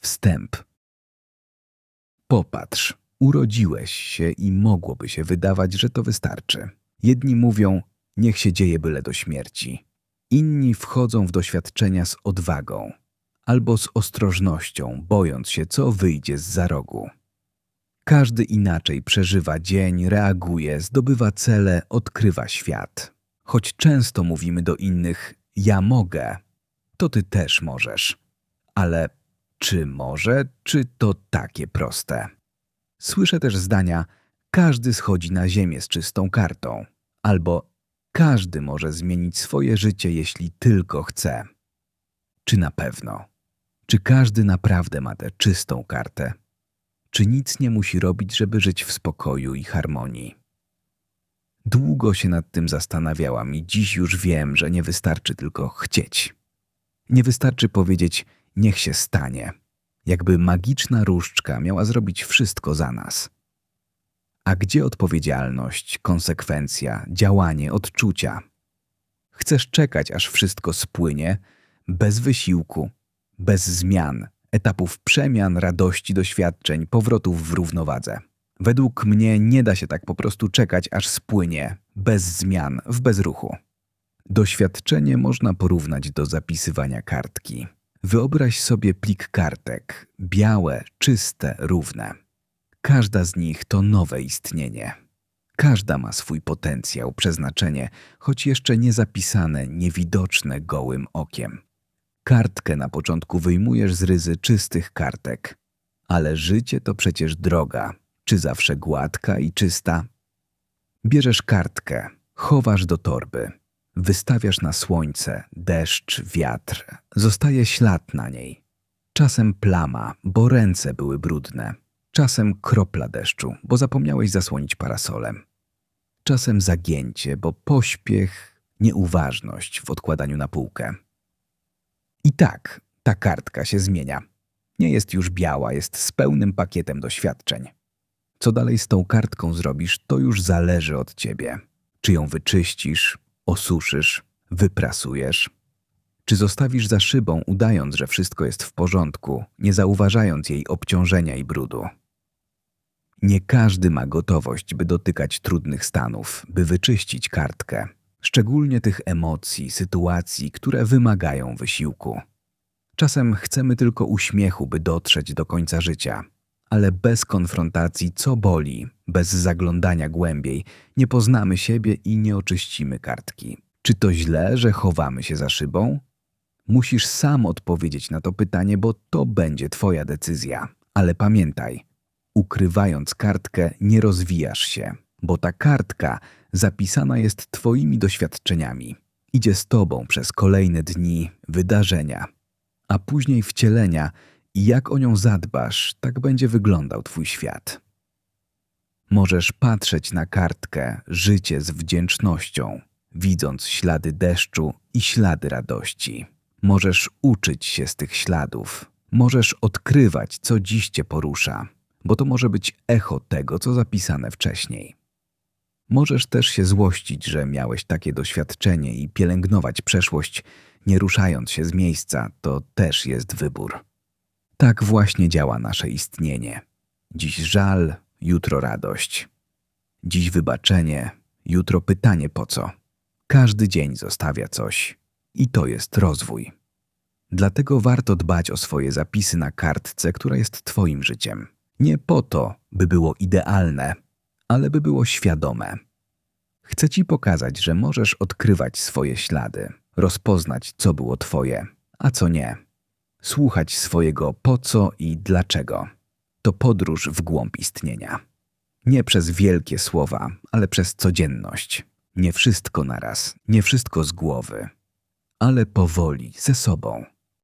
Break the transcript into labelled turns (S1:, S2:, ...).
S1: Wstęp. Popatrz, urodziłeś się i mogłoby się wydawać, że to wystarczy. Jedni mówią, niech się dzieje byle do śmierci. Inni wchodzą w doświadczenia z odwagą albo z ostrożnością, bojąc się, co wyjdzie zza rogu. Każdy inaczej przeżywa dzień, reaguje, zdobywa cele, odkrywa świat. Choć często mówimy do innych, ja mogę, to ty też możesz. Ale czy może, czy to takie proste? Słyszę też zdania, każdy schodzi na ziemię z czystą kartą, albo każdy może zmienić swoje życie, jeśli tylko chce. Czy na pewno? Czy każdy naprawdę ma tę czystą kartę? Czy nic nie musi robić, żeby żyć w spokoju i harmonii? Długo się nad tym zastanawiałam i dziś już wiem, że nie wystarczy tylko chcieć. Nie wystarczy powiedzieć, niech się stanie. Jakby magiczna różdżka miała zrobić wszystko za nas. A gdzie odpowiedzialność, konsekwencja, działanie, odczucia? Chcesz czekać, aż wszystko spłynie, bez wysiłku, bez zmian, etapów przemian, radości, doświadczeń, powrotów w równowadze. Według mnie nie da się tak po prostu czekać, aż spłynie, bez zmian, w bezruchu. Doświadczenie można porównać do zapisywania kartki. Wyobraź sobie plik kartek, białe, czyste, równe. Każda z nich to nowe istnienie. Każda ma swój potencjał, przeznaczenie, choć jeszcze nie zapisane, niewidoczne gołym okiem. Kartkę na początku wyjmujesz z ryzy czystych kartek. Ale życie to przecież droga, czy zawsze gładka i czysta? Bierzesz kartkę, chowasz do torby. Wystawiasz na słońce, deszcz, wiatr. Zostaje ślad na niej. Czasem plama, bo ręce były brudne. Czasem kropla deszczu, bo zapomniałeś zasłonić parasolem. Czasem zagięcie, bo pośpiech, nieuważność w odkładaniu na półkę. I tak ta kartka się zmienia. Nie jest już biała, jest z pełnym pakietem doświadczeń. Co dalej z tą kartką zrobisz, to już zależy od ciebie. Czy ją wyczyścisz, osuszysz, wyprasujesz? Czy zostawisz za szybą, udając, że wszystko jest w porządku, nie zauważając jej obciążenia i brudu? Nie każdy ma gotowość, by dotykać trudnych stanów, by wyczyścić kartkę, szczególnie tych emocji, sytuacji, które wymagają wysiłku. Czasem chcemy tylko uśmiechu, by dotrzeć do końca życia, ale bez konfrontacji, co boli, bez zaglądania głębiej, nie poznamy siebie i nie oczyścimy kartki. Czy to źle, że chowamy się za szybą? Musisz sam odpowiedzieć na to pytanie, bo to będzie twoja decyzja. Ale pamiętaj, ukrywając kartkę, nie rozwijasz się, bo ta kartka zapisana jest twoimi doświadczeniami. Idzie z tobą przez kolejne dni, wydarzenia, a później wcielenia i jak o nią zadbasz, tak będzie wyglądał twój świat. Możesz patrzeć na kartkę, życie z wdzięcznością, widząc ślady deszczu i ślady radości. Możesz uczyć się z tych śladów. Możesz odkrywać, co dziś cię porusza, bo to może być echo tego, co zapisane wcześniej. Możesz też się złościć, że miałeś takie doświadczenie i pielęgnować przeszłość, nie ruszając się z miejsca, to też jest wybór. Tak właśnie działa nasze istnienie. Dziś żal, jutro radość. Dziś wybaczenie, jutro pytanie po co. Każdy dzień zostawia coś i to jest rozwój. Dlatego warto dbać o swoje zapisy na kartce, która jest twoim życiem. Nie po to, by było idealne, ale by było świadome. Chcę ci pokazać, że możesz odkrywać swoje ślady, rozpoznać, co było twoje, a co nie. Słuchać swojego po co i dlaczego. To podróż w głąb istnienia. Nie przez wielkie słowa, ale przez codzienność. Nie wszystko naraz, nie wszystko z głowy, ale powoli, ze sobą.